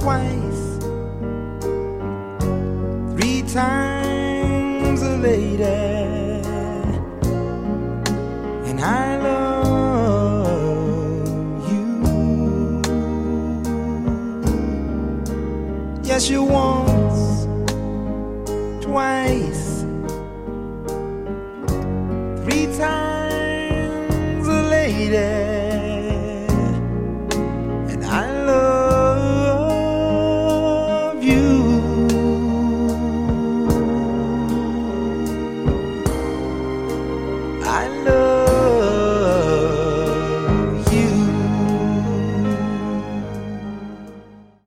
twice, three times a lady, and I love you. Yes, you once, twice, three times a lady,